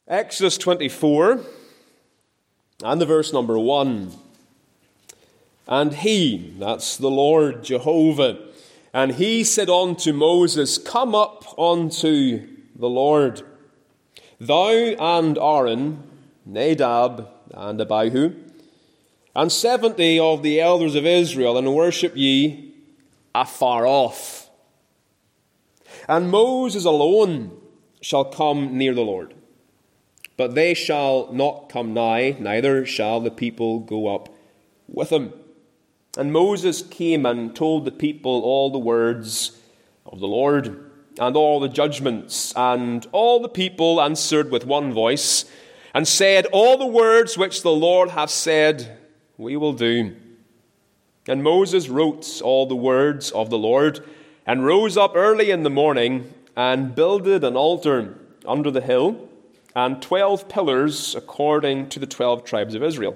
Exodus 24 and the verse number 1. And he, that's the Lord Jehovah, and he said unto Moses, Come up unto the Lord, thou and Aaron, Nadab and Abihu, and 70 of the elders of Israel, and worship ye afar off. And Moses alone shall come near the Lord, but they shall not come nigh, neither shall the people go up with him. And Moses came and told the people all the words of the Lord, and all the judgments. And all the people answered with one voice, and said, All the words which the Lord hath said, we will do. And Moses wrote all the words of the Lord, and rose up early in the morning, and builded an altar under the hill, and 12 pillars according to the 12 tribes of Israel.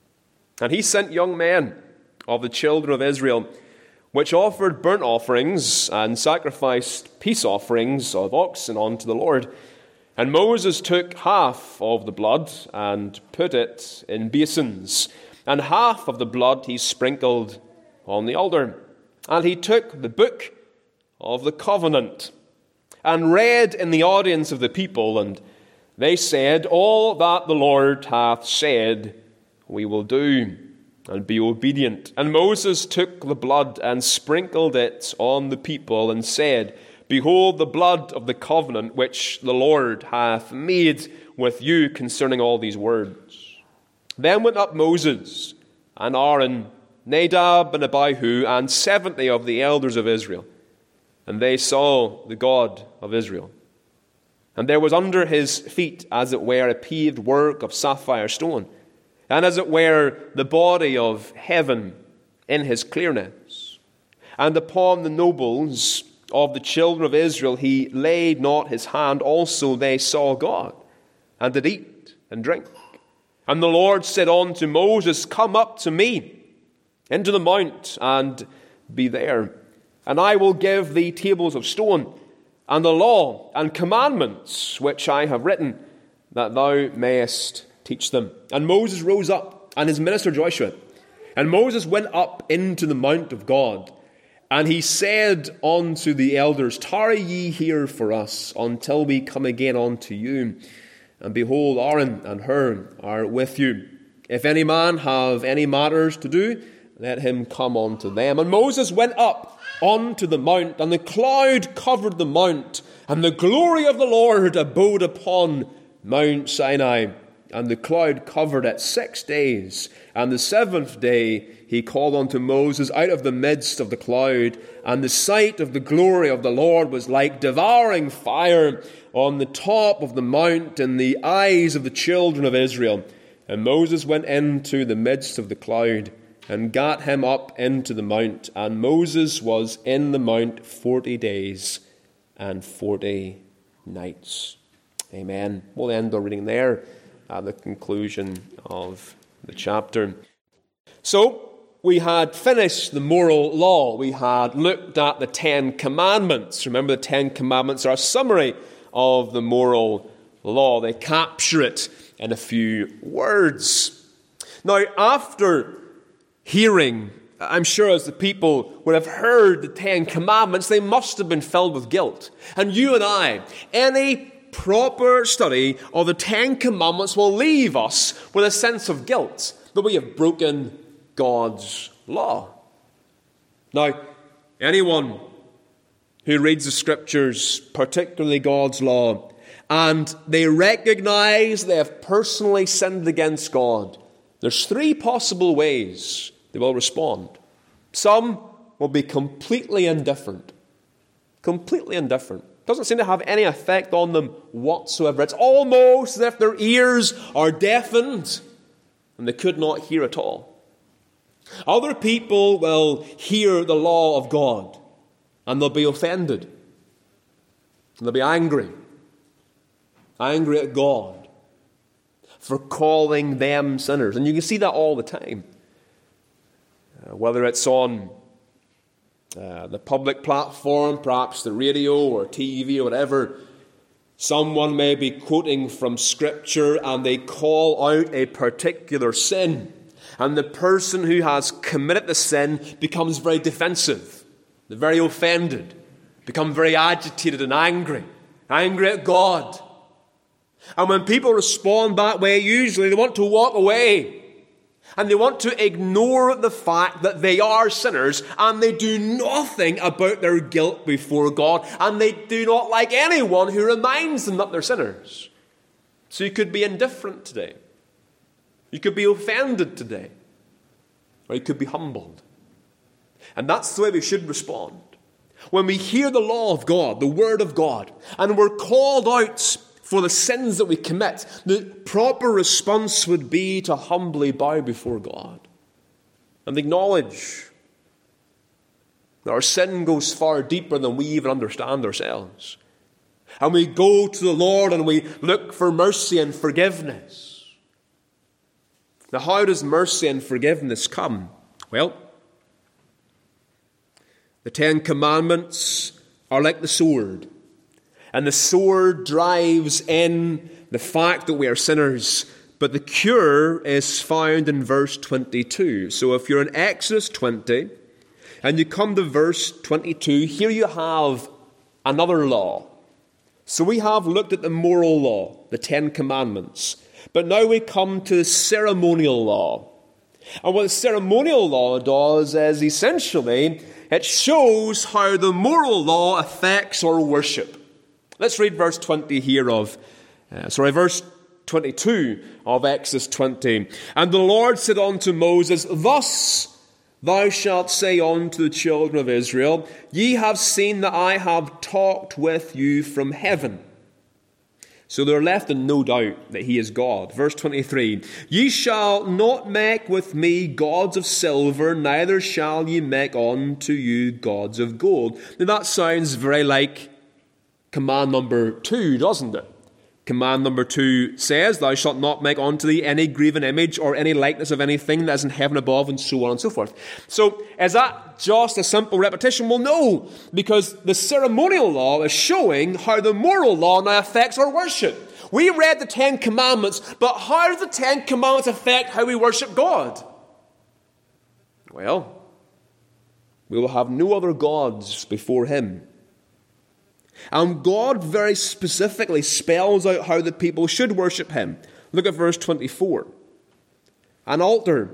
And he sent young men of the children of Israel, which offered burnt offerings and sacrificed peace offerings of oxen unto the Lord. And Moses took half of the blood and put it in basins, and half of the blood he sprinkled on the altar. And he took the book of the covenant and read in the audience of the people, and they said, All that the Lord hath said we will do, and be obedient. And Moses took the blood and sprinkled it on the people, and said, Behold the blood of the covenant which the Lord hath made with you concerning all these words. Then went up Moses and Aaron, Nadab and Abihu, and 70 of the elders of Israel, and they saw the God of Israel. And there was under his feet, as it were, a paved work of sapphire stone, and as it were, the body of heaven in his clearness. And upon the nobles of the children of Israel he laid not his hand. Also they saw God, and did eat and drink. And the Lord said unto Moses, Come up to me into the mount, and be there. And I will give thee tables of stone, and the law and commandments which I have written, that thou mayest teach them. And Moses rose up, and his minister Joshua. And Moses went up into the mount of God, and he said unto the elders, Tarry ye here for us, until we come again unto you. And behold, Aaron and Hur are with you. If any man have any matters to do, let him come unto them. And Moses went up unto the mount, and the cloud covered the mount, and the glory of the Lord abode upon Mount Sinai. And the cloud covered it 6 days. And the 7th day he called unto Moses out of the midst of the cloud. And the sight of the glory of the Lord was like devouring fire on the top of the mount in the eyes of the children of Israel. And Moses went into the midst of the cloud, and gat him up into the mount. And Moses was in the mount 40 days and 40 nights. Amen. We'll end our reading there at the conclusion of the chapter. So, we had finished the moral law. We had looked at the 10 commandments. Remember, the 10 commandments are a summary of the moral law. They capture it in a few words. Now, after hearing, I'm sure as the people would have heard the 10 commandments, they must have been filled with guilt. And you and I, any proper study of the 10 commandments will leave us with a sense of guilt that we have broken God's law. Now, anyone who reads the scriptures, particularly God's law, and they recognize they have personally sinned against God, there's 3 possible ways they will respond. Some will be completely indifferent. Completely indifferent. Doesn't seem to have any effect on them whatsoever. It's almost as if their ears are deafened and they could not hear at all. Other people will hear the law of God and they'll be offended. And they'll be angry. Angry at God for calling them sinners. And you can see that all the time. Whether it's on the public platform, perhaps the radio or TV or whatever, Someone may be quoting from Scripture and they call out a particular sin. And the person who has committed the sin becomes very defensive, very offended, become very agitated and angry at God. And when people respond that way, usually they want to walk away. And they want to ignore the fact that they are sinners and they do nothing about their guilt before God. And they do not like anyone who reminds them that they're sinners. So you could be indifferent today. You could be offended today. Or you could be humbled. And that's the way we should respond. When we hear the law of God, the word of God, and we're called out for the sins that we commit, the proper response would be to humbly bow before God and acknowledge that our sin goes far deeper than we even understand ourselves. And we go to the Lord and we look for mercy and forgiveness. Now, how does mercy and forgiveness come? Well, the 10 Commandments are like the sword. And the sword drives in the fact that we are sinners. But the cure is found in verse 22. So if you're in Exodus 20 and you come to verse 22, here you have another law. So we have looked at the moral law, the 10 Commandments. But now we come to the ceremonial law. And what the ceremonial law does is essentially it shows how the moral law affects our worship. Let's read verse 20 here verse 22 of Exodus 20. And the Lord said unto Moses, Thus thou shalt say unto the children of Israel, Ye have seen that I have talked with you from heaven. So they're left in no doubt that he is God. Verse 23, Ye shall not make with me gods of silver, neither shall ye make unto you gods of gold. Now that sounds very like command number 2, doesn't it? Command number 2 says, Thou shalt not make unto thee any graven image or any likeness of anything that is in heaven above, and so on and so forth. So, is that just a simple repetition? Well, no, because the ceremonial law is showing how the moral law now affects our worship. We read the 10 Commandments, but how do the 10 Commandments affect how we worship God? Well, we will have no other gods before Him. And God very specifically spells out how the people should worship Him. Look at verse 24. An altar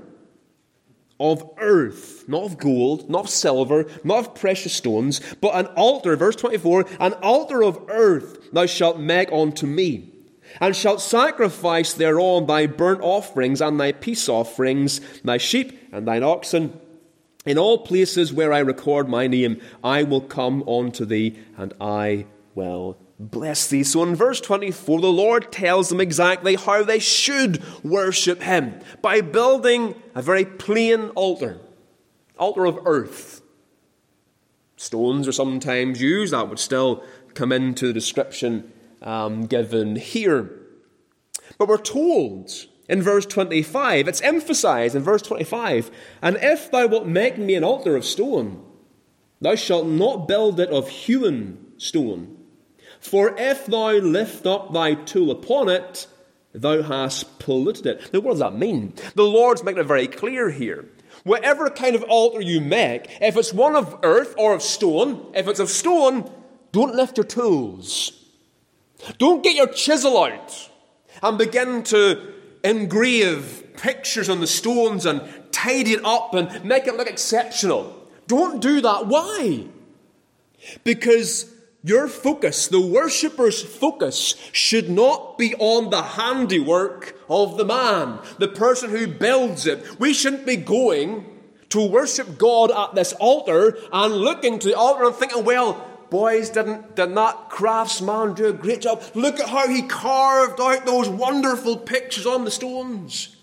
of earth, not of gold, not of silver, not of precious stones, but an altar, verse 24, an altar of earth thou shalt make unto me, and shalt sacrifice thereon thy burnt offerings and thy peace offerings, thy sheep and thine oxen. In all places where I record my name, I will come unto thee, and I will bless thee. So in verse 24, the Lord tells them exactly how they should worship Him, by building a very plain altar of earth. Stones are sometimes used. That would still come into the description given here. But we're told in verse 25, it's emphasized in verse 25, And if thou wilt make me an altar of stone, thou shalt not build it of hewn stone. For if thou lift up thy tool upon it, thou hast polluted it. Now what does that mean? The Lord's making it very clear here. Whatever kind of altar you make, if it's one of earth or of stone, if it's of stone, don't lift your tools. Don't get your chisel out and begin to engrave pictures on the stones and tidy it up and make it look exceptional. Don't do that. Why? Because your focus, the worshipper's focus, should not be on the handiwork of the man, the person who builds it. We shouldn't be going to worship God at this altar and looking to the altar and thinking, well, boys, didn't that craftsman do a great job? Look at how he carved out those wonderful pictures on the stones.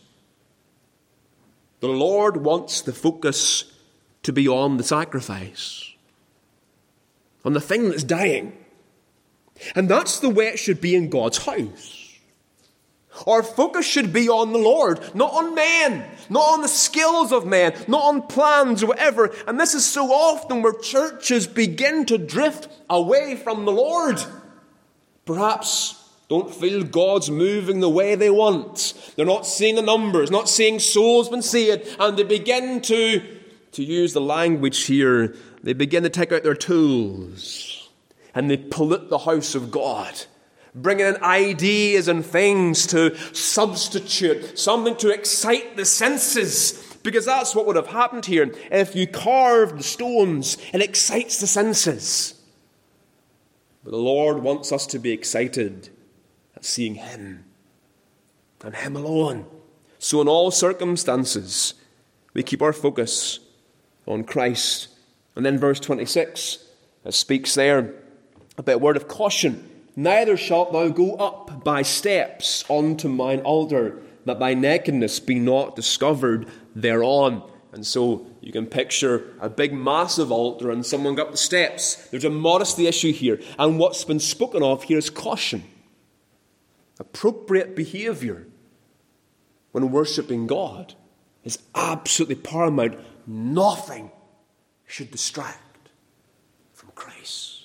The Lord wants the focus to be on the sacrifice, on the thing that's dying. And that's the way it should be in God's house. Our focus should be on the Lord, not on men, not on the skills of men, not on plans or whatever. And this is so often where churches begin to drift away from the Lord perhaps don't feel God's moving the way they want. They're not seeing the numbers, not seeing souls been saved, and they begin to use the language here, they begin to take out their tools and they pollute the house of God, bringing in ideas and things to substitute, something to excite the senses, because that's what would have happened here. If you carve the stones, it excites the senses. But the Lord wants us to be excited at seeing Him and Him alone. So in all circumstances, we keep our focus on Christ. And then verse 26, it speaks there about a word of caution. Neither shalt thou go up by steps unto mine altar, that thy nakedness be not discovered thereon. And so you can picture a big massive altar and someone got up the steps. There's a modesty issue here. And what's been spoken of here is caution. Appropriate behavior when worshipping God is absolutely paramount. Nothing should distract from Christ.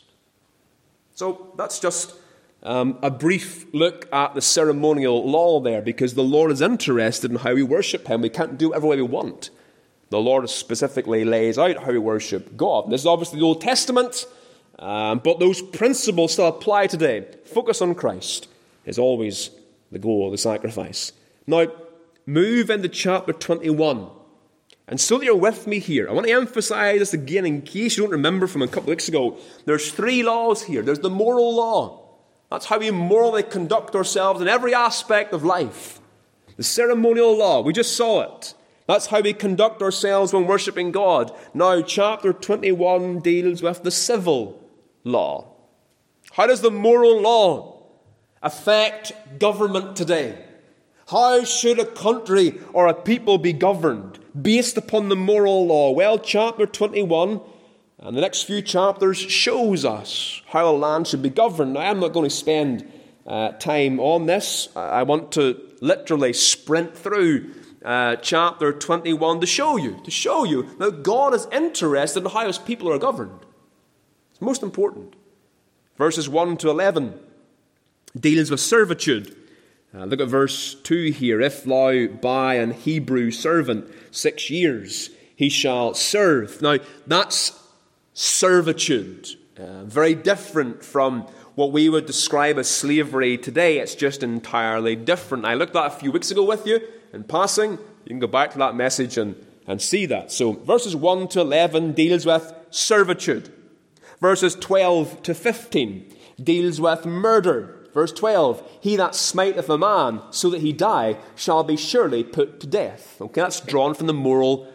So that's just a brief look at the ceremonial law there, because the Lord is interested in how we worship Him. We can't do it every way we want. The Lord specifically lays out how we worship God. This is obviously the Old Testament, but those principles still apply today. Focus on Christ is always the goal of the sacrifice. Now, move into chapter 21. And so that you're with me here, I want to emphasize this again in case you don't remember from a couple of weeks ago. There's 3 laws here. There's the moral law. That's how we morally conduct ourselves in every aspect of life. The ceremonial law, we just saw it. That's how we conduct ourselves when worshipping God. Now, chapter 21 deals with the civil law. How does the moral law affect government today? How should a country or a people be governed based upon the moral law? Well, chapter 21 and the next few chapters shows us how a land should be governed. Now, I'm not going to spend time on this. I want to literally sprint through chapter 21 to show you that God is interested in how His people are governed. It's most important. Verses 1 to 11 deals with servitude. Look at verse 2 here. If thou buy an Hebrew servant 6 years, he shall serve. Now, that's servitude. Very different from what we would describe as slavery today. It's just entirely different. I looked at that a few weeks ago with you in passing. You can go back to that message and see that. So verses 1 to 11 deals with servitude. Verses 12 to 15 deals with murder. Verse 12, he that smiteth a man so that he die shall be surely put to death. Okay, that's drawn from the moral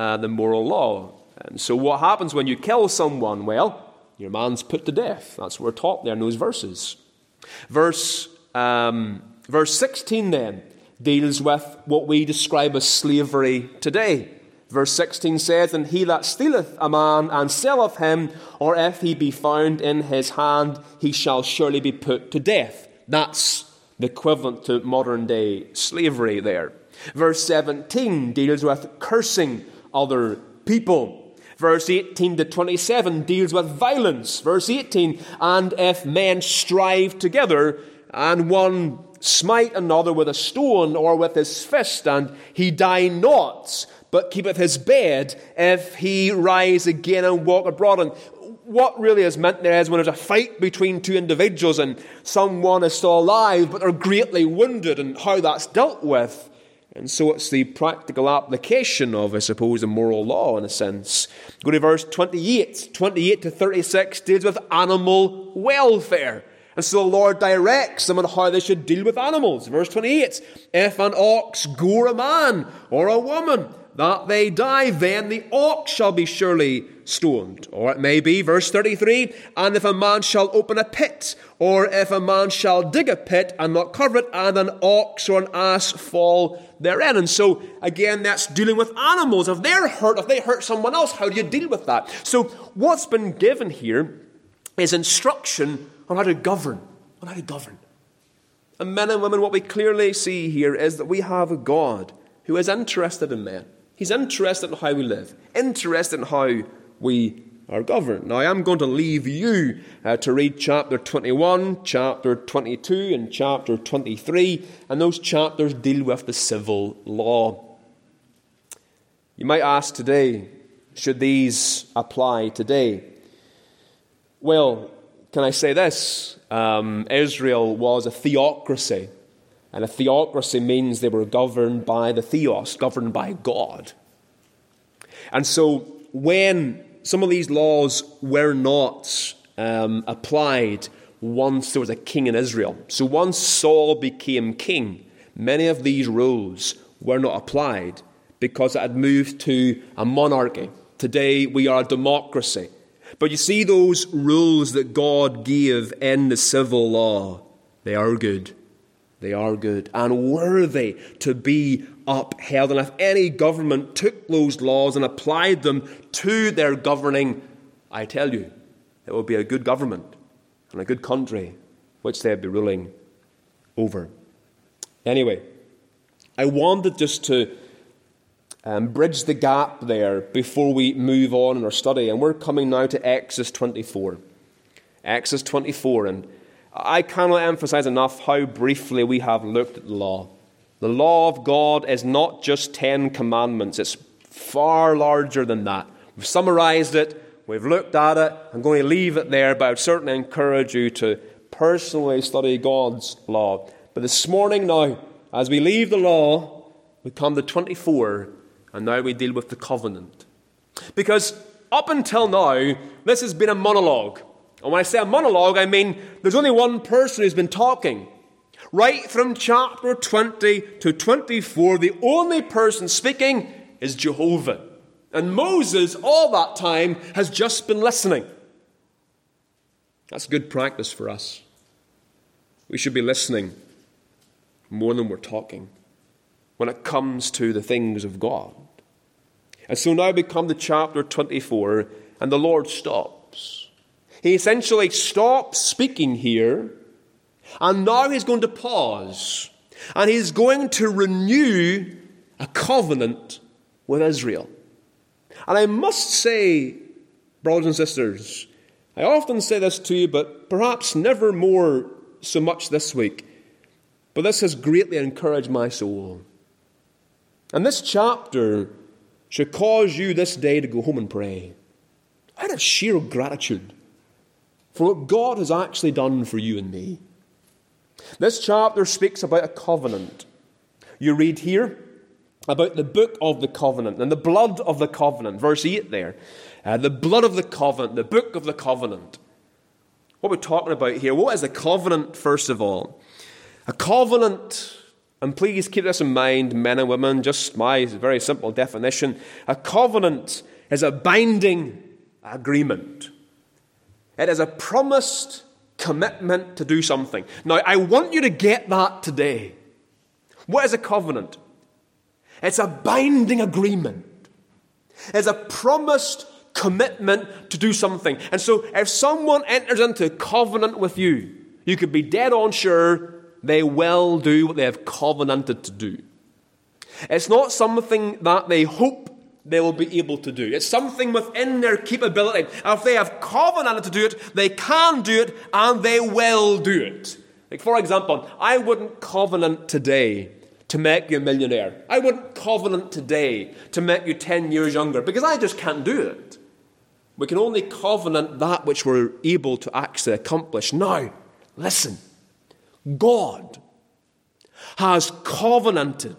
law. And so what happens when you kill someone? Well, your man's put to death. That's what we're taught there in those verses. Verse 16 then deals with what we describe as slavery today. Verse 16 says, and he that stealeth a man and selleth him, or if he be found in his hand, he shall surely be put to death. That's the equivalent to modern day slavery there. Verse 17 deals with cursing other people. Verse 18 to 27 deals with violence. Verse 18, and if men strive together, and one smite another with a stone or with his fist, and he die not, but keepeth his bed, if he rise again and walk abroad. And what really is meant there is when there's a fight between two individuals and someone is still alive, but they're greatly wounded, and how that's dealt with. And so it's the practical application of, I suppose, the moral law in a sense. Go to verse 28. 28 to 36 deals with animal welfare. And so the Lord directs them on how they should deal with animals. Verse 28, if an ox gore a man or a woman, that they die, then the ox shall be surely stoned. Or it may be, verse 33, and if a man shall open a pit, or if a man shall dig a pit and not cover it, and an ox or an ass fall therein. And so, again, that's dealing with animals. If they're hurt, if they hurt someone else, how do you deal with that? So what's been given here is instruction on how to govern. And men and women, what we clearly see here is that we have a God who is interested in men. He's interested in how we live, interested in how we are governed. Now, I am going to leave you to read chapter 21, chapter 22, and chapter 23, and those chapters deal with the civil law. You might ask today, should these apply today? Well, can I say this? Israel was a theocracy, and a theocracy means they were governed by the theos, governed by God. And so when some of these laws were not applied once there was a king in Israel, so once Saul became king, many of these rules were not applied because it had moved to a monarchy. Today we are a democracy. But you see those rules that God gave in the civil law, they are good. They are good and worthy to be upheld. And if any government took those laws and applied them to their governing, I tell you, it would be a good government and a good country which they'd be ruling over. Anyway, I wanted just to bridge the gap there before we move on in our study. And we're coming now to Exodus 24. Exodus 24, and I cannot emphasize enough how briefly we have looked at the law. The law of God is not just 10 commandments. It's far larger than that. We've summarized it. We've looked at it. I'm going to leave it there, but I would certainly encourage you to personally study God's law. But this morning now, as we leave the law, we come to 24, and now we deal with the covenant. Because up until now, this has been a monologue. And when I say a monologue, I mean there's only one person who's been talking. Right from chapter 20 to 24, the only person speaking is Jehovah. And Moses, all that time, has just been listening. That's good practice for us. We should be listening more than we're talking when it comes to the things of God. And so now we come to chapter 24, and the Lord stops. He essentially stops speaking here, and now he's going to pause, and he's going to renew a covenant with Israel. And I must say, brothers and sisters, I often say this to you, but perhaps never more so much this week, but this has greatly encouraged my soul. And this chapter should cause you this day to go home and pray out of sheer gratitude for what God has actually done for you and me. This chapter speaks about a covenant. You read here about the book of the covenant and the blood of the covenant. Verse 8 there. The blood of the covenant, the book of the covenant. What we're talking about here, what is a covenant, first of all? A covenant, and please keep this in mind, men and women, just my very simple definition. A covenant is a binding agreement. It is a promised commitment to do something. Now, I want you to get that today. What is a covenant? It's a binding agreement. It's a promised commitment to do something. And so, if someone enters into a covenant with you, you could be dead on sure they will do what they have covenanted to do. It's not something that they hope they will be able to do. It's something within their capability. If they have covenanted to do it, they can do it, and they will do it. Like, for example, I wouldn't covenant today to make you a millionaire. I wouldn't covenant today to make you 10 years younger, because I just can't do it. We can only covenant that which we're able to actually accomplish. Now, listen. God has covenanted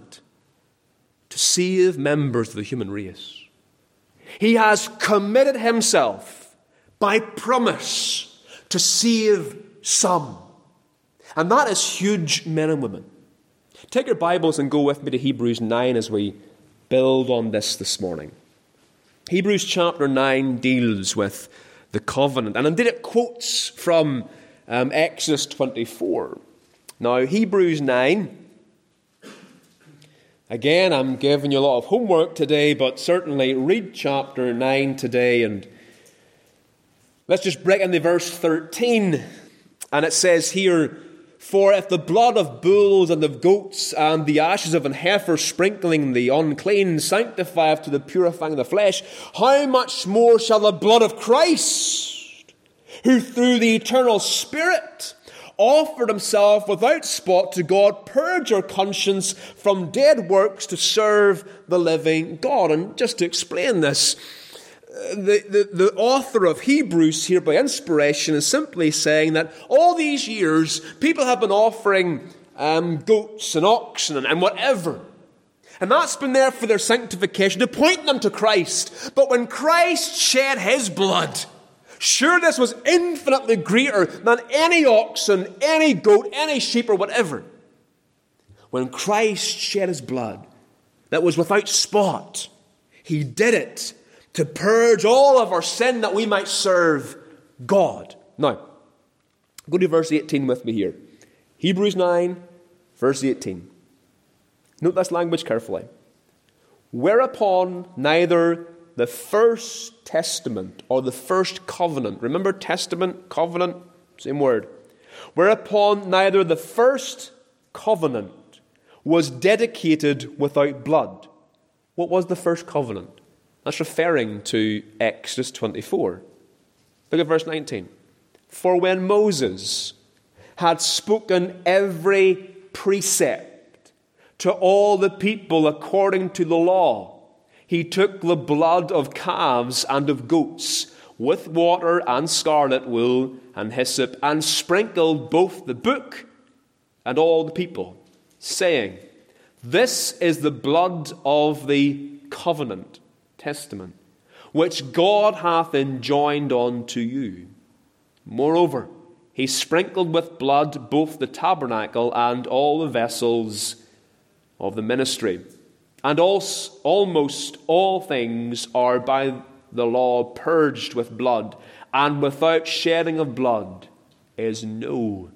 to save members of the human race. He has committed himself by promise to save some. And that is huge, men and women. Take your Bibles and go with me to Hebrews 9 as we build on this morning. Hebrews chapter 9 deals with the covenant, and indeed it quotes from Exodus 24. Now, Hebrews 9, again, I'm giving you a lot of homework today, but certainly read chapter 9 today, and let's just break into verse 13. And it says here, For if the blood of bulls and of goats and the ashes of an heifer sprinkling the unclean sanctifieth to the purifying of the flesh, how much more shall the blood of Christ, who through the eternal Spirit offered himself without spot to God, purge your conscience from dead works to serve the living God? And just to explain this, the author of Hebrews here by inspiration is simply saying that all these years people have been offering goats and oxen and whatever. And that's been there for their sanctification, to point them to Christ. But when Christ shed his blood, sure, this was infinitely greater than any oxen, any goat, any sheep or whatever. When Christ shed his blood that was without spot, he did it to purge all of our sin that we might serve God. Now, go to verse 18 with me here. Hebrews 9, verse 18. Note this language carefully. Whereupon neither the first testament or the first covenant, remember testament, covenant, same word. Whereupon neither the first covenant was dedicated without blood. What was the first covenant? That's referring to Exodus 24. Look at verse 19. For when Moses had spoken every precept to all the people according to the law, he took the blood of calves and of goats with water and scarlet wool and hyssop and sprinkled both the book and all the people, saying, This is the blood of the covenant, testament, which God hath enjoined unto you. Moreover, he sprinkled with blood both the tabernacle and all the vessels of the ministry. And almost all things are by the law purged with blood, and without shedding of blood is no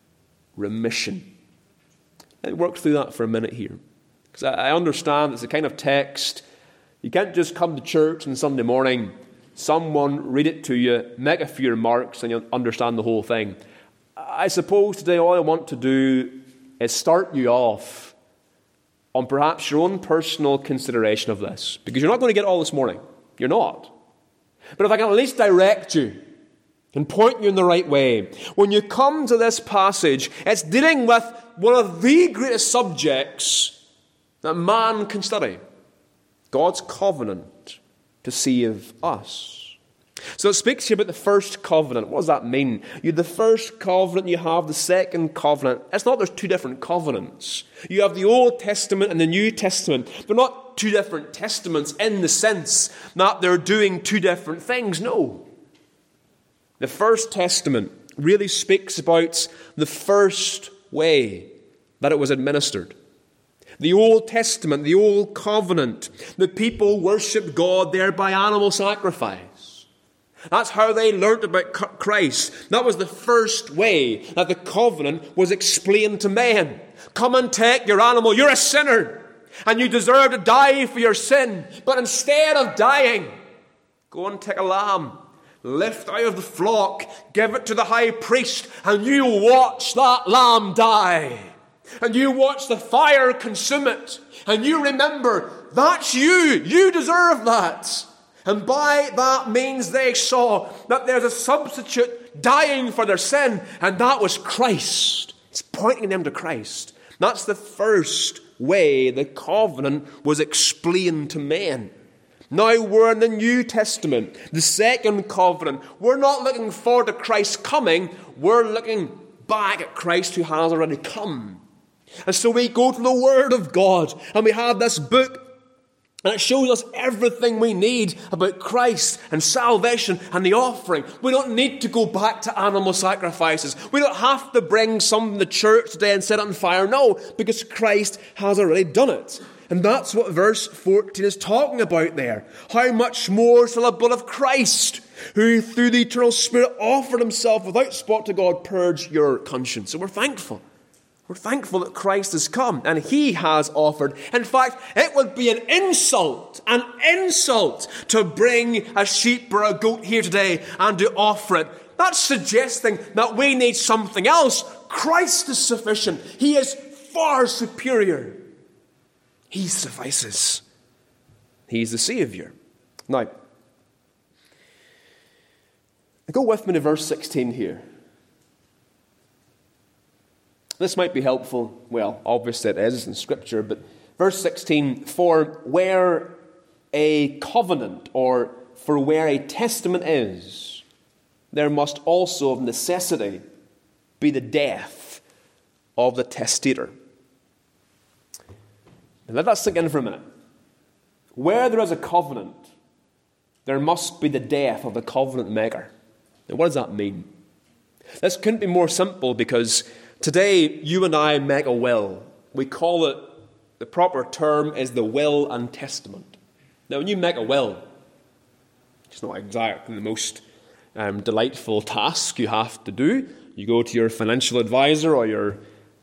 remission. Let's work through that for a minute here, because I understand it's the kind of text you can't just come to church on Sunday morning, someone read it to you, make a few remarks, and you'll understand the whole thing. I suppose today all I want to do is start you off on perhaps your own personal consideration of this, because you're not going to get all this morning. You're not. But if I can at least direct you and point you in the right way, when you come to this passage, it's dealing with one of the greatest subjects that man can study. God's covenant to save us. So it speaks here about the first covenant. What does that mean? You have the first covenant, you have the second covenant. It's not there's two different covenants. You have the Old Testament and the New Testament. They're not two different testaments in the sense that they're doing two different things. No. The First Testament really speaks about the first way that it was administered. The Old Testament, the Old Covenant, the people worshipped God there by animal sacrifice. That's how they learnt about Christ. That was the first way that the covenant was explained to men. Come and take your animal. You're a sinner, and you deserve to die for your sin. But instead of dying, go and take a lamb, lift out of the flock, give it to the high priest, and you watch that lamb die. And you watch the fire consume it. And you remember, that's you. You deserve that. And by that means they saw that there's a substitute dying for their sin. And that was Christ. It's pointing them to Christ. That's the first way the covenant was explained to men. Now we're in the New Testament, the second covenant. We're not looking forward to Christ's coming. We're looking back at Christ who has already come. And so we go to the Word of God, and we have this book, and it shows us everything we need about Christ and salvation and the offering. We don't need to go back to animal sacrifices. We don't have to bring something to church today and set it on fire. No, because Christ has already done it. And that's what verse 14 is talking about there. How much more shall the blood of Christ, who through the eternal Spirit offered himself without spot to God, purge your conscience? So we're thankful. We're thankful that Christ has come and he has offered. In fact, it would be an insult to bring a sheep or a goat here today and to offer it. That's suggesting that we need something else. Christ is sufficient. He is far superior. He suffices. He's the Savior. Now, go with me to verse 16 here. This might be helpful. Well, obviously it is in Scripture, but verse 16, for where a covenant or for where a testament is, there must also of necessity be the death of the testator. Now let that sink in for a minute. Where there is a covenant, there must be the death of the covenant maker. Now what does that mean? This couldn't be more simple, because today you and I make a will. We call it, the proper term is the will and testament. Now when you make a will, it's not exactly the most delightful task you have to do. You go to your financial advisor or your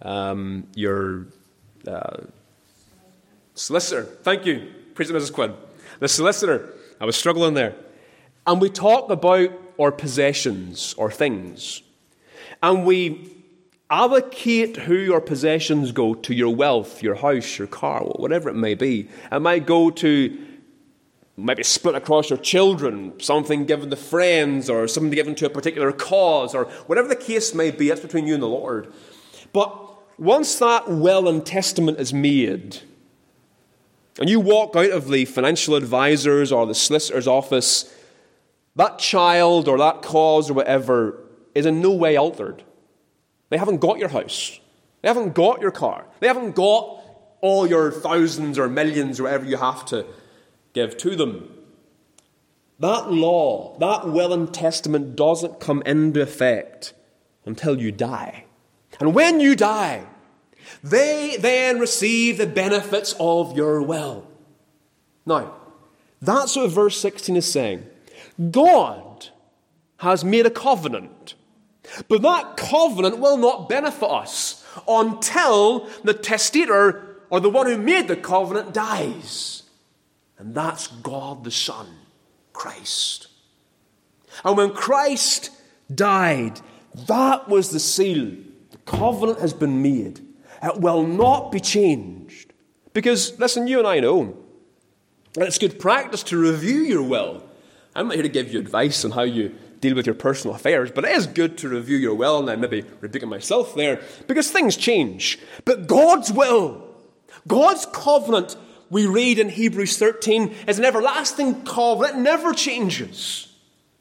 solicitor. Thank you, President Mrs. Quinn. The solicitor. I was struggling there. And we talk about our possessions or things. And we allocate who your possessions go to: your wealth, your house, your car, whatever it may be. It might go to, maybe split across your children, something given to friends, or something given to a particular cause, or whatever the case may be. That's between you and the Lord. But once that will and testament is made, and you walk out of the financial advisor's or the solicitor's office, that child or that cause or whatever is in no way altered. They haven't got your house. They haven't got your car. They haven't got all your thousands or millions or whatever you have to give to them. That law, that will and testament doesn't come into effect until you die. And when you die, they then receive the benefits of your will. Now, that's what verse 16 is saying. God has made a covenant, but that covenant will not benefit us until the testator, or the one who made the covenant, dies. And that's God the Son, Christ. And when Christ died, that was the seal. The covenant has been made. It will not be changed. Because, listen, you and I know that it's good practice to review your will. I'm not here to give you advice on how you deal with your personal affairs, but it is good to review your will, and I'm maybe rebuking myself there, because things change. But God's will, God's covenant, we read in Hebrews 13, is an everlasting covenant. It never changes.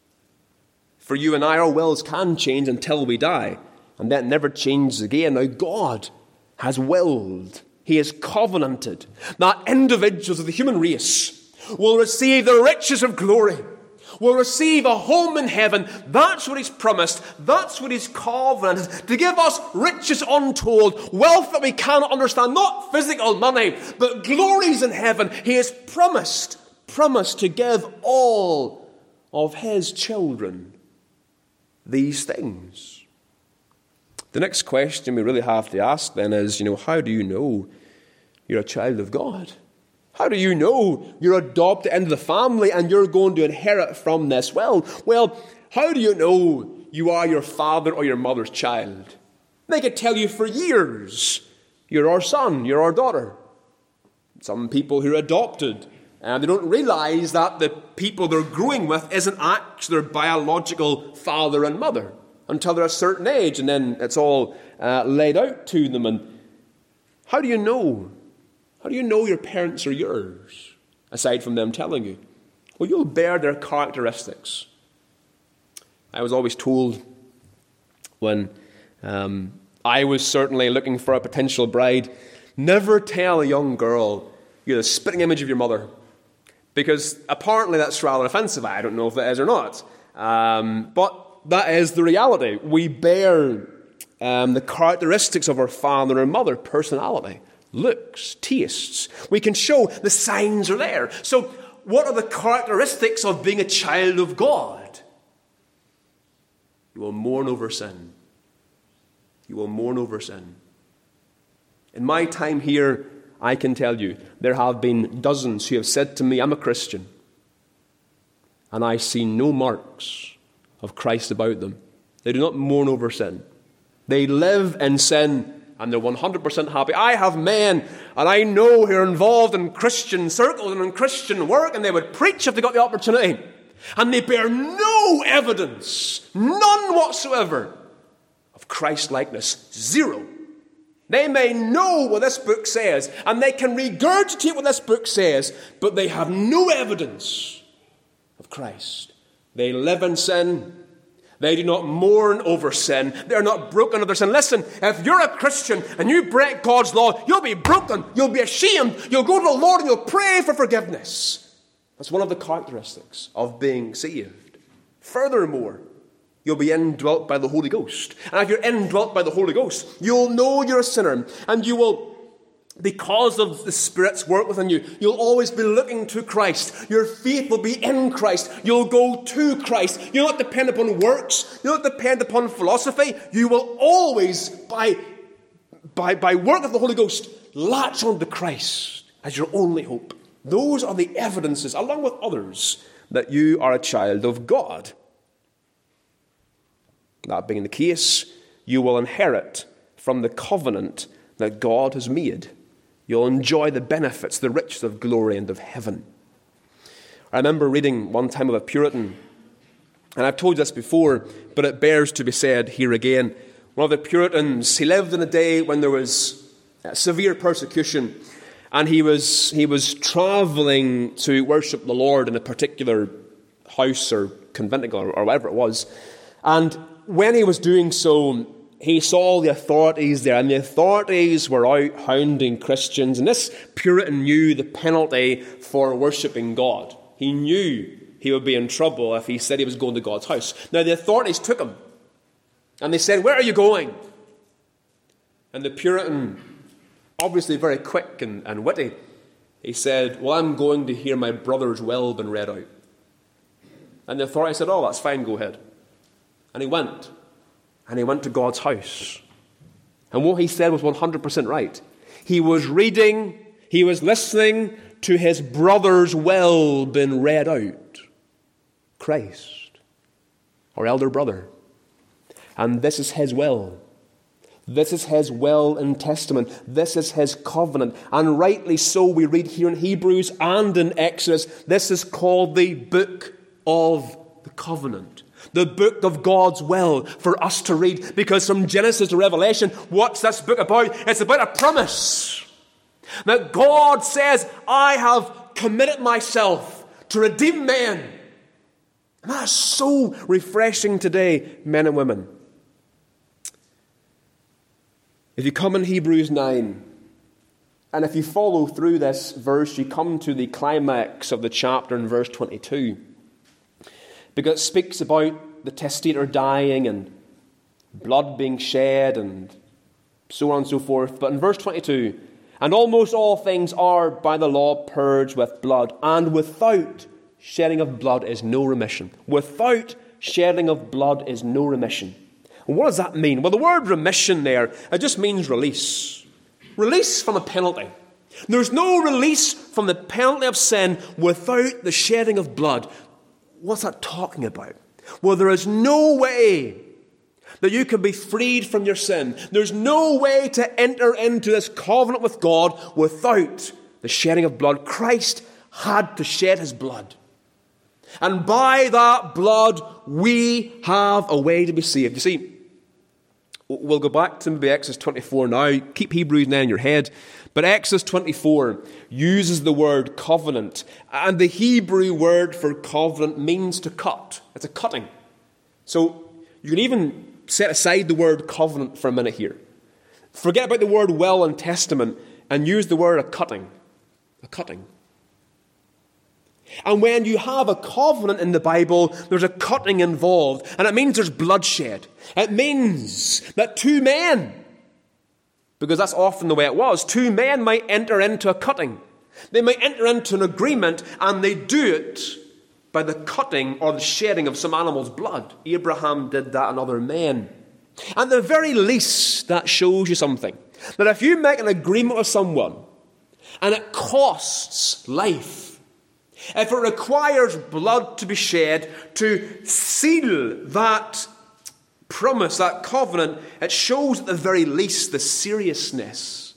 For you and I, our wills can change until we die, and that never changes again. Now God has willed, He has covenanted that individuals of the human race will receive the riches of glory, will receive a home in heaven. That's what He's promised. That's what He's covenanted, to give us riches untold, wealth that we cannot understand, not physical money, but glories in heaven. He has promised to give all of His children these things. The next question we really have to ask then is, how do you know you're a child of God? How do you know you're adopted into the family and you're going to inherit from this? Well, how do you know you are your father or your mother's child? They could tell you for years, you're our son, you're our daughter. Some people who are adopted, and they don't realize that the people they're growing with isn't actually their biological father and mother until they're a certain age, and then it's all laid out to them. And how do you know? How do you know your parents are yours, aside from them telling you? Well, you'll bear their characteristics. I was always told when I was certainly looking for a potential bride, never tell a young girl you're the spitting image of your mother, because apparently that's rather offensive. I don't know if that is or not. But that is the reality. We bear the characteristics of our father and mother: personality, looks, tastes. We can show the signs are there. So what are the characteristics of being a child of God? You will mourn over sin. You will mourn over sin. In my time here, I can tell you, there have been dozens who have said to me, I'm a Christian, and I see no marks of Christ about them. They do not mourn over sin. They live in sin and they're 100% happy. I have men, and I know who are involved in Christian circles and in Christian work, and they would preach if they got the opportunity. And they bear no evidence, none whatsoever, of Christ-likeness. Zero. They may know what this book says, and they can regurgitate what this book says, but they have no evidence of Christ. They live in sin. They do not mourn over sin. They are not broken under sin. Listen, if you're a Christian and you break God's law, you'll be broken. You'll be ashamed. You'll go to the Lord and you'll pray for forgiveness. That's one of the characteristics of being saved. Furthermore, you'll be indwelt by the Holy Ghost. And if you're indwelt by the Holy Ghost, you'll know you're a sinner. And you will, because of the Spirit's work within you, you'll always be looking to Christ. Your faith will be in Christ. You'll go to Christ. You'll not depend upon works. You'll not depend upon philosophy. You will always, by work of the Holy Ghost, latch on to Christ as your only hope. Those are the evidences, along with others, that you are a child of God. That being the case, you will inherit from the covenant that God has made. You'll enjoy the benefits, the riches of glory and of heaven. I remember reading one time of a Puritan, and I've told you this before, but it bears to be said here again. One of the Puritans, he lived in a day when there was severe persecution, and he was travelling to worship the Lord in a particular house or conventicle or whatever it was. And when he was doing so, he saw the authorities there, and the authorities were out hounding Christians. And this Puritan knew the penalty for worshipping God. He knew he would be in trouble if he said he was going to God's house. Now, the authorities took him, and they said, "Where are you going?" And the Puritan, obviously very quick and witty, he said, "Well, I'm going to hear my brother's will been read out." And the authorities said, "Oh, that's fine, go ahead." And he went. And he went to God's house. And what he said was 100% right. He was listening to his brother's will being read out. Christ, our elder brother. And this is his will. This is his will and testament. This is his covenant. And rightly so, we read here in Hebrews and in Exodus, this is called the book of the covenant. The book of God's will for us to read. Because from Genesis to Revelation, what's this book about? It's about a promise. That God says, I have committed myself to redeem men. And that is so refreshing today, men and women. If you come in Hebrews 9, and if you follow through this verse, you come to the climax of the chapter in verse 22. Because it speaks about the testator dying and blood being shed and so on and so forth. But in verse 22, and almost all things are by the law purged with blood, and without shedding of blood is no remission. Without shedding of blood is no remission. And what does that mean? Well, the word remission there, it just means release. Release from a penalty. There's no release from the penalty of sin without the shedding of blood. What's that talking about? Well, there is no way that you can be freed from your sin. There's no way to enter into this covenant with God without the shedding of blood. Christ had to shed his blood. And by that blood, we have a way to be saved. You see, we'll go back to maybe Exodus 24 now. Keep Hebrews 9 in your head. But Exodus 24 uses the word covenant. And the Hebrew word for covenant means to cut. It's a cutting. So you can even set aside the word covenant for a minute here. Forget about the word will and testament and use the word a cutting. A cutting. And when you have a covenant in the Bible, there's a cutting involved. And it means there's bloodshed. It means that two men, because that's often the way it was, two men might enter into a cutting. They might enter into an agreement, and they do it by the cutting or the shedding of some animal's blood. Abraham did that and other men. At the very least, that shows you something. That if you make an agreement with someone, and it costs life, if it requires blood to be shed to seal that promise, that covenant, it shows at the very least the seriousness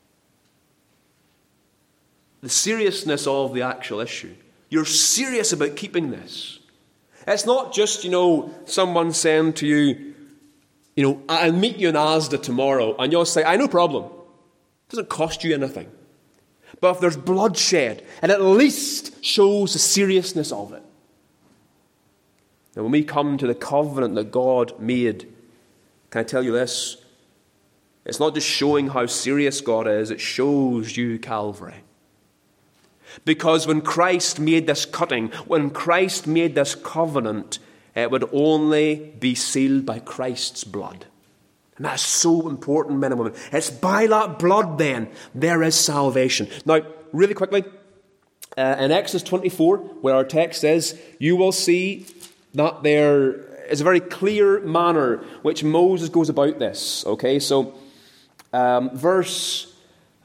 of the actual issue. You're serious about keeping this. It's not just, someone saying to you, I'll meet you in Asda tomorrow, and you'll say, no problem. It doesn't cost you anything. But if there's bloodshed, it at least shows the seriousness of it. Now, when we come to the covenant that God made, can I tell you this? It's not just showing how serious God is, it shows you Calvary. Because when Christ made this cutting, when Christ made this covenant, it would only be sealed by Christ's blood. And that's so important, men and women. It's by that blood, then, there is salvation. Now, really quickly, in Exodus 24, where our text is, you will see that there is a very clear manner which Moses goes about this. Okay, so verse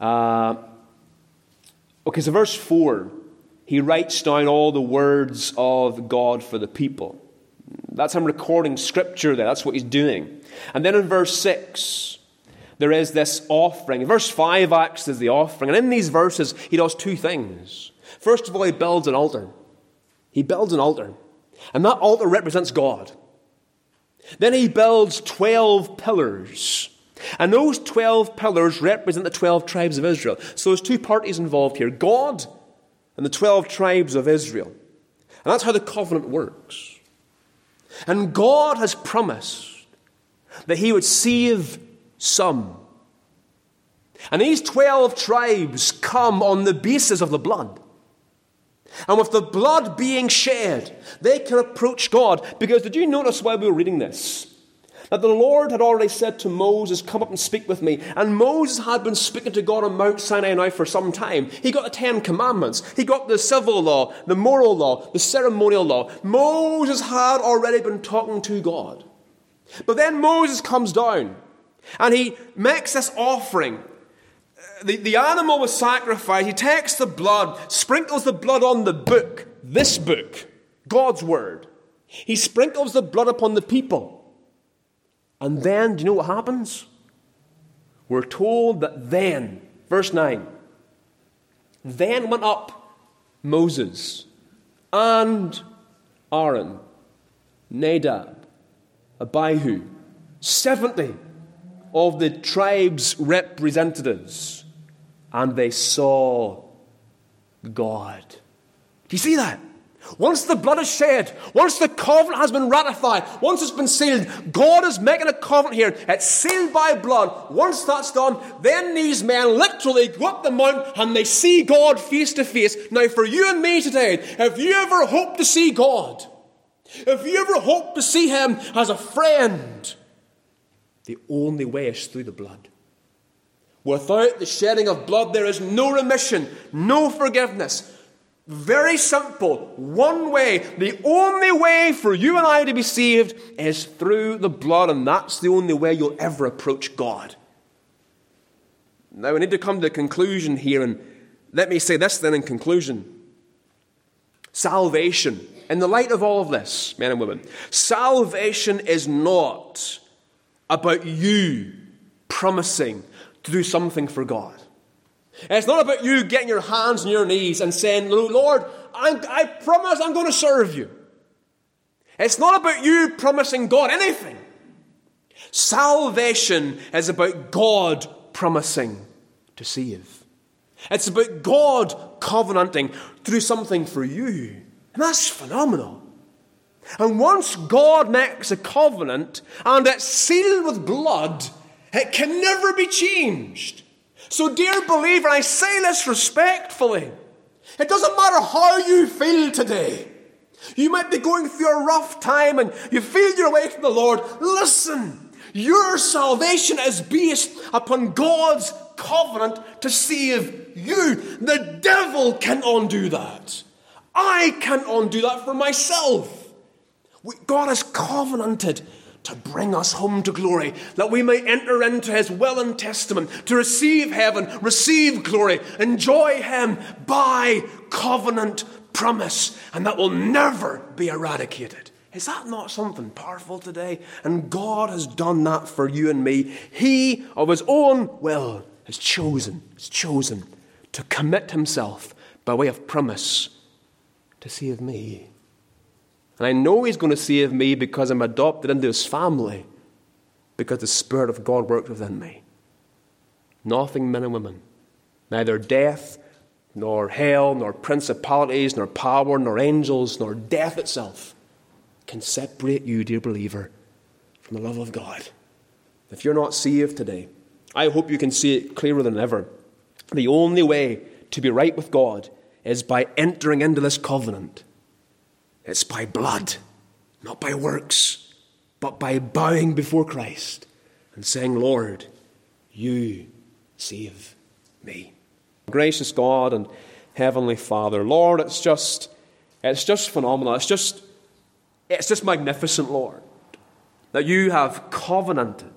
4, he writes down all the words of God for the people. That's him recording scripture there. That's what he's doing. And then in verse 6, there is this offering. Verse 5 acts as the offering. And in these verses, he does two things. First of all, he builds an altar. He builds an altar. And that altar represents God. Then he builds 12 pillars. And those 12 pillars represent the 12 tribes of Israel. So there's two parties involved here. God and the 12 tribes of Israel. And that's how the covenant works. And God has promised that he would save some. And these 12 tribes come on the basis of the blood. And with the blood being shed, they can approach God. Because did you notice while we were reading this, that the Lord had already said to Moses, come up and speak with me. And Moses had been speaking to God on Mount Sinai now for some time. He got the 10 Commandments. He got the civil law, the moral law, the ceremonial law. Moses had already been talking to God. But then Moses comes down and he makes this offering. The animal was sacrificed. He takes the blood, sprinkles the blood on the book, this book, God's word. He sprinkles the blood upon the people. And then, do you know what happens? We're told that then, verse 9, then went up Moses and Aaron, Nadab, Abihu, 70 of the tribe's representatives, and they saw God. Do you see that? Once the blood is shed, once the covenant has been ratified, once it's been sealed, God is making a covenant here. It's sealed by blood. Once that's done, then these men literally go up the mountain and they see God face to face. Now for you and me today, if you ever hope to see God, if you ever hope to see him as a friend, the only way is through the blood. Without the shedding of blood, there is no remission, no forgiveness. Very simple. One way. The only way for you and I to be saved is through the blood, and that's the only way you'll ever approach God. Now we need to come to a conclusion here, and let me say this then in conclusion. Salvation, in the light of all of this, men and women, salvation is not about you promising to do something for God. It's not about you getting your hands on your knees and saying, Lord, I promise I'm going to serve you. It's not about you promising God anything. Salvation is about God promising to save. It's about God covenanting to do something for you. And that's phenomenal. And once God makes a covenant and it's sealed with blood, it can never be changed. So, dear believer, I say this respectfully. It doesn't matter how you feel today. You might be going through a rough time and you feel your way from the Lord. Listen, your salvation is based upon God's covenant to save you. The devil can't undo that. I can't undo that for myself. God has covenanted to bring us home to glory, that we may enter into his will and testament, to receive heaven, receive glory, enjoy him by covenant promise, and that will never be eradicated. Is that not something powerful today? And God has done that for you and me. He, of his own will, has chosen to commit himself by way of promise to save me. And I know he's going to save me because I'm adopted into his family, because the Spirit of God works within me. Nothing, men and women, neither death, nor hell, nor principalities, nor power, nor angels, nor death itself can separate you, dear believer, from the love of God. If you're not saved today, I hope you can see it clearer than ever. The only way to be right with God is by entering into this covenant. It's by blood, not by works, but by bowing before Christ and saying, Lord, you save me. Gracious God and Heavenly Father, Lord, it's just phenomenal. It's just magnificent, Lord, that you have covenanted.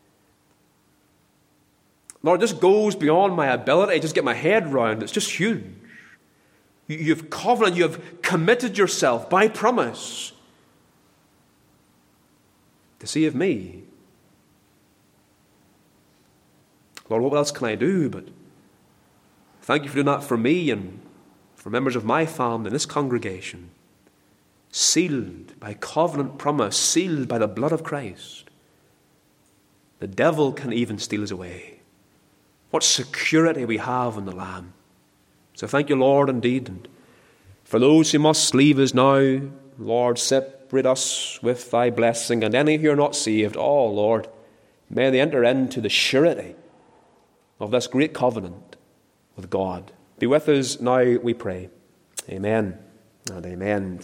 Lord, it just goes beyond my ability to just get my head round. It's just huge. You've covenanted, you have committed yourself by promise to save me. Lord, what else can I do? But thank you for doing that for me and for members of my family in this congregation. Sealed by covenant promise, sealed by the blood of Christ. The devil can even steal us away. What security we have in the Lamb. So thank you, Lord, indeed. And for those who must leave us now, Lord, separate us with thy blessing. And any who are not saved, oh, Lord, may they enter into the surety of this great covenant with God. Be with us now, we pray. Amen and amen.